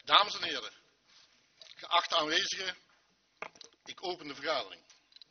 Dames en heren, geachte aanwezigen, ik open de vergadering.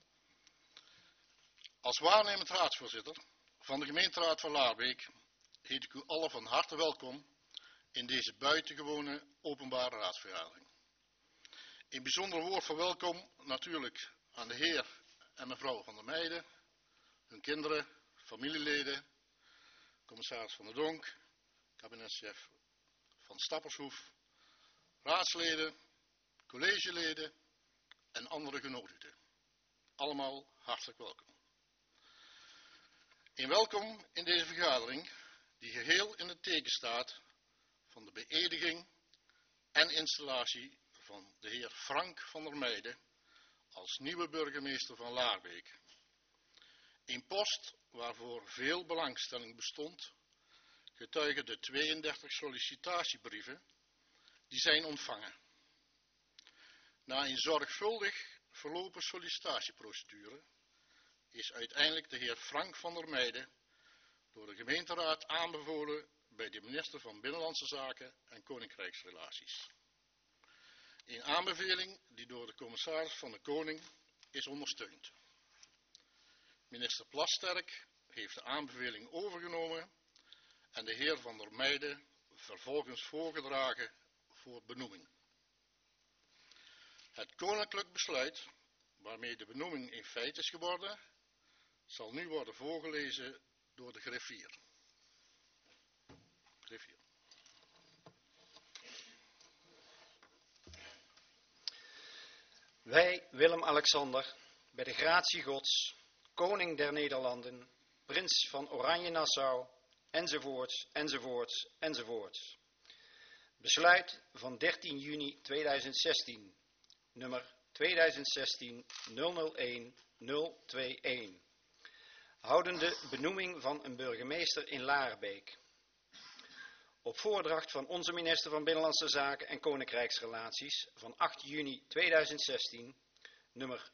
Als waarnemend raadsvoorzitter van de gemeenteraad van Laarbeek heet ik u allen van harte welkom in deze buitengewone openbare raadsvergadering. Een bijzonder woord van welkom natuurlijk aan de heer en mevrouw Van der Meijden, hun kinderen, familieleden, commissaris Van der Donk, kabinetschef Van Stappershoef, raadsleden, collegeleden en andere genodigden. Allemaal hartelijk welkom. Een welkom in deze vergadering die geheel in het teken staat van de beëdiging en installatie van de heer Frank van der Meijden als nieuwe burgemeester van Laarbeek. Een post waarvoor veel belangstelling bestond, getuigen de 32 sollicitatiebrieven die zijn ontvangen. Na een zorgvuldig verlopen sollicitatieprocedure is uiteindelijk de heer Frank van der Meijden door de gemeenteraad aanbevolen bij de minister van Binnenlandse Zaken en Koninkrijksrelaties. Een aanbeveling die door de commissaris van de Koning is ondersteund. Minister Plasterk heeft de aanbeveling overgenomen en de heer van der Meijden vervolgens voorgedragen voor benoeming. Het koninklijk besluit, waarmee de benoeming in feit is geworden, zal nu worden voorgelezen door de griffier. Wij, Willem-Alexander, bij de gratie Gods, koning der Nederlanden, prins van Oranje-Nassau, enzovoorts, enzovoorts, enzovoorts. Besluit van 13 juni 2016, nummer 2016-001-021, houdende benoeming van een burgemeester in Laarbeek. Op voordracht van onze minister van Binnenlandse Zaken en Koninkrijksrelaties van 8 juni 2016, nummer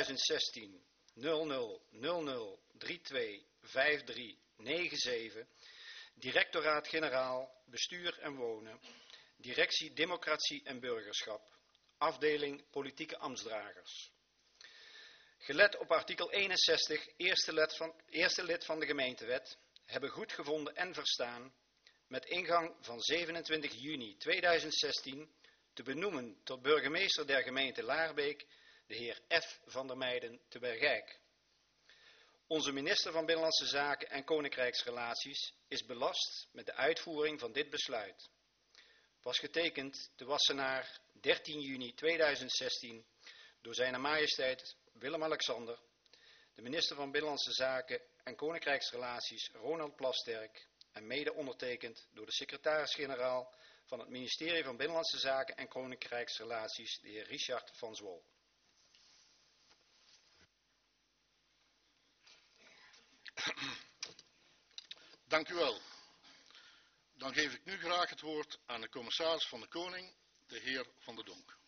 2016-0000325397, Directoraat-Generaal Bestuur en Wonen, Directie Democratie en Burgerschap, afdeling Politieke Ambtsdragers. Gelet op artikel 61, eerste lid van de gemeentewet, hebben goedgevonden en verstaan met ingang van 27 juni 2016 te benoemen tot burgemeester der gemeente Laarbeek de heer F. van der Meijden te Bergijk. Onze minister van Binnenlandse Zaken en Koninkrijksrelaties is belast met de uitvoering van dit besluit. Was getekend te Wassenaar 13 juni 2016 door zijn majesteit Willem-Alexander, de minister van Binnenlandse Zaken en Koninkrijksrelaties Ronald Plasterk en mede ondertekend door de secretaris-generaal van het ministerie van Binnenlandse Zaken en Koninkrijksrelaties, de heer Richard van Zwol. Dank u wel. Dan geef ik nu graag het woord aan de commissaris van de Koning, de heer Van der Donk.